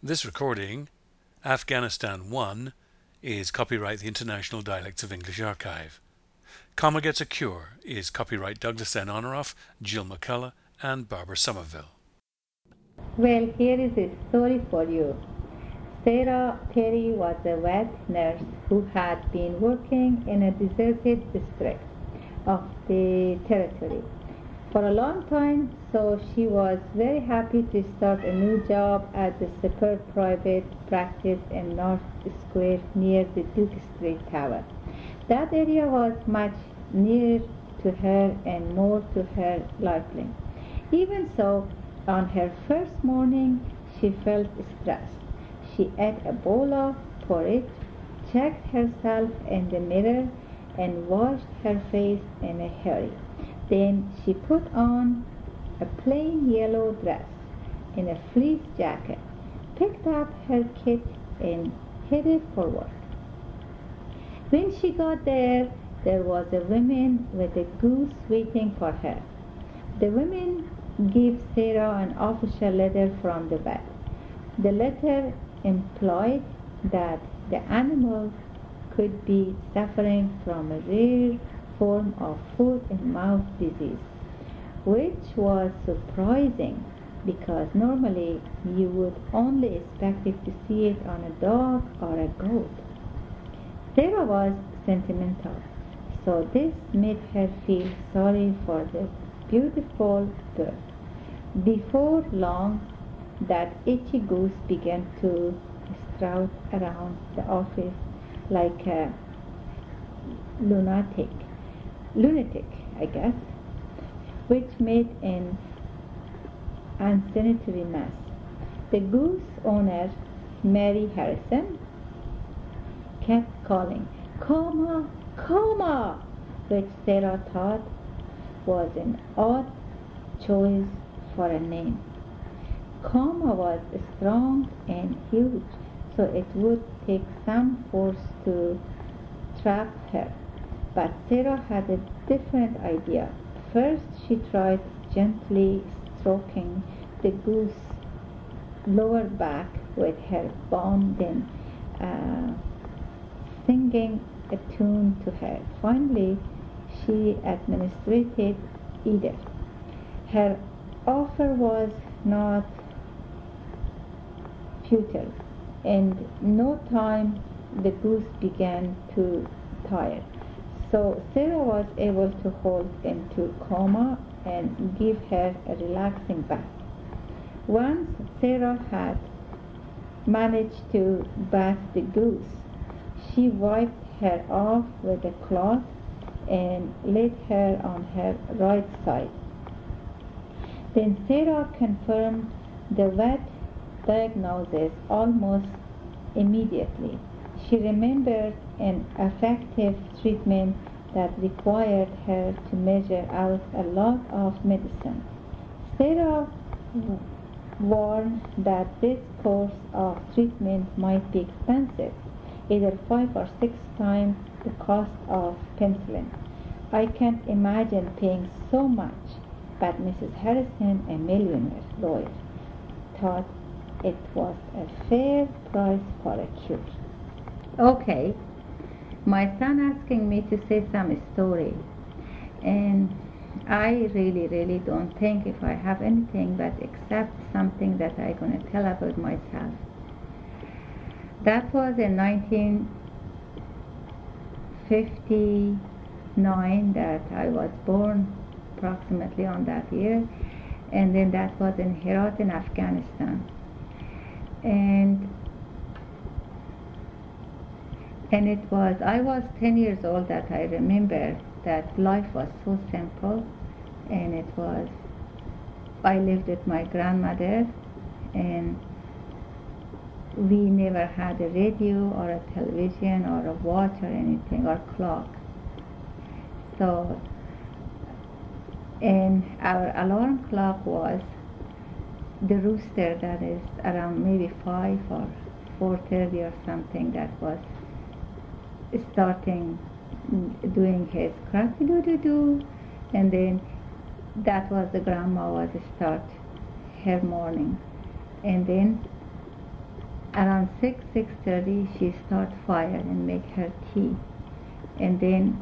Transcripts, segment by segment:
This recording, Afghanistan 1, is copyright the International Dialects of English Archive. Comma Gets a Cure is copyright Douglas N. Honoraff, Jill McCullough, and Barbara Somerville. Well, here is a story for you. Sarah Terry was a vet nurse who had been working in a deserted district of the territory for a long time, so she was very happy to start a new job at the superb private practice in North Square near the Duke Street Tower. That area was much nearer to her and more to her liking. Even so, on her first morning, she felt stressed. She ate a bowl of porridge, checked herself in the mirror, and washed her face in a hurry. Then she put on a plain yellow dress and a fleece jacket, picked up her kit, and headed for work. When she got there was a woman with a goose waiting for her. The woman gave Sarah an official letter from the vet. The letter implied that the animal could be suffering from a rare form of foot and mouth disease, which was surprising because normally you would only expect to see it on a dog or a goat. Sarah was sentimental, so this made her feel sorry for the beautiful bird. Before long, that itchy goose began to strout around the office like a lunatic, I guess, which made an unsanitary mess. The goose owner, Mary Harrison, kept calling, "Coma, Coma," which Sarah thought was an odd choice for a name. Coma was strong and huge, so it would take some force to trap her. But Sarah had a different idea. First, she tried gently stroking the goose's lower back with her bone, then singing a tune to her. Finally, she administered either. Her offer was not futile. In no time, the goose began to tire. So Sarah was able to hold into Coma and give her a relaxing bath. Once Sarah had managed to bath the goose, she wiped her off with a cloth and laid her on her right side. Then Sarah confirmed the vet diagnosis almost immediately. She remembered an effective treatment that required her to measure out a lot of medicine. Sarah warned that this course of treatment might be expensive, either 5 or 6 times the cost of penicillin. "I can't imagine paying so much," but Mrs. Harrison, a millionaire lawyer, thought it was a fair price for a cure. Okay, my son asking me to say some story, and I really don't think if I have anything but except something that I'm going to tell about myself. That was in 1959 that I was born, approximately on that year, and then that was in Herat in Afghanistan. And I was 10 years old that I remember that life was so simple, and I lived with my grandmother, and we never had a radio or a television or a watch or anything, or clock. So, and our alarm clock was the rooster that is around maybe 5 or 4:30 or something, that was starting doing his crack-a-doo-doo-doo, and then that was the grandma was start her morning. And then Around 6:30 she start fire and make her tea. And then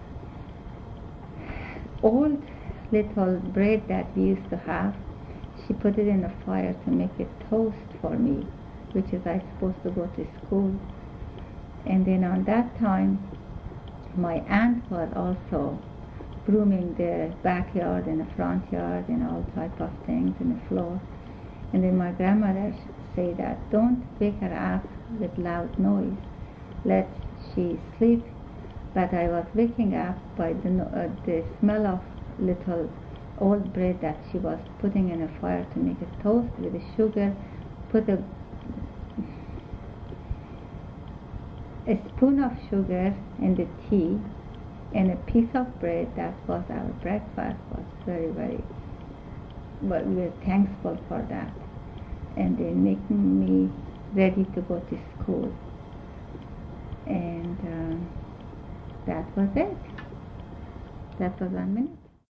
old little bread that we used to have, she put it in the fire to make it toast for me, which is I supposed to go to school. And then on that time, my aunt was also brooming the backyard and the front yard and all type of things in the floor. And then my grandmother say that don't wake her up with loud noise, let she sleep. But I was waking up by the smell of little old bread that she was putting in a fire to make it toast with the sugar, put a spoon of sugar in the tea, and a piece of bread. That was our breakfast. Was very, very, well, we were thankful for that. And they making me ready to go to school. And that was it. That was 1 minute.